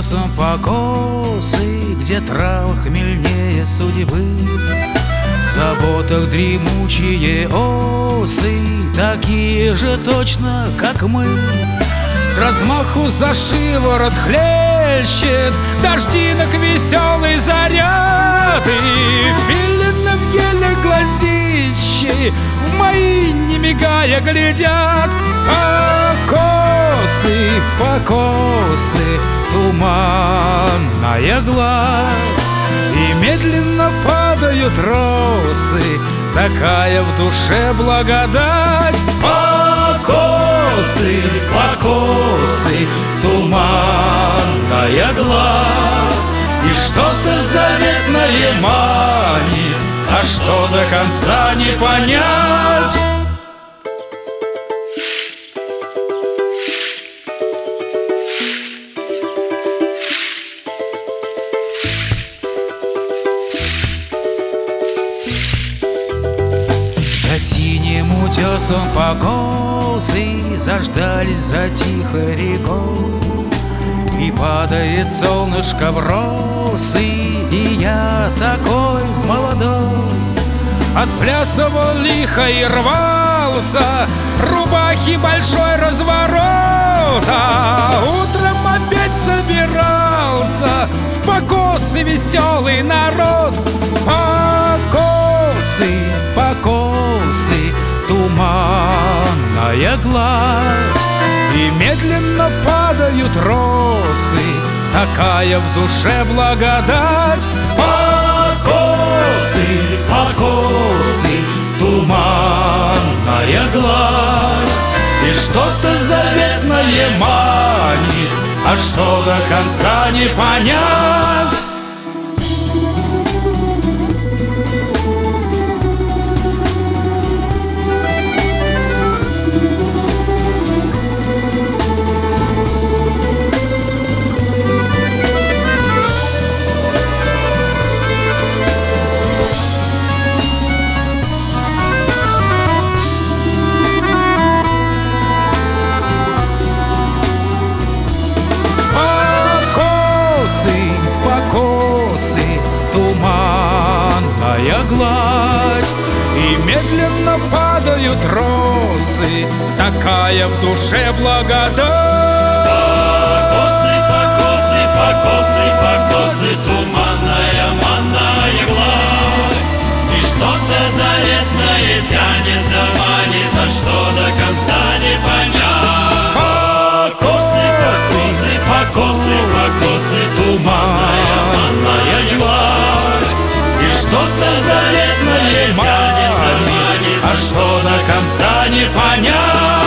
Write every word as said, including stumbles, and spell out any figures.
утесом покосы, где трава хмельнее судьбы. В заботах дремучие осы, такие же точно, как мы. С размаху за шиворот хлещет дождинок веселый заряд, и филины в еле глазищи в мои, не мигая, глядят. Покосы, покосы, туманная гладь, и медленно падают росы, такая в душе благодать. Покосы, покосы, туманная гладь, и что-то заветное манит, а что до конца не понять. За синим утесом покосы заждались за тихой рекой, и падает солнышко в росы, и я такой молодой отплясывал лихо и рвался, рубахи большой разворот, а утром опять собирался в покосы веселый народ. Покосы, покосы, туманная гладь, и медленно падают росы, такая в душе благодать. Покосы, покосы, туманная гладь, и что-то заветное манит, а что до конца не понять. Покосы, туманная гладь, и медленно падают росы, такая в душе благодать. Покосы, покосы, покосы, покосы, туманная, манная гладь, и что-то заветное тянет да манит, а что до конца не понять. Покосы, покосы, покосы, покосы, туманная, манная гладь, и что-то заветное тянет да манит, а что до конца не понять.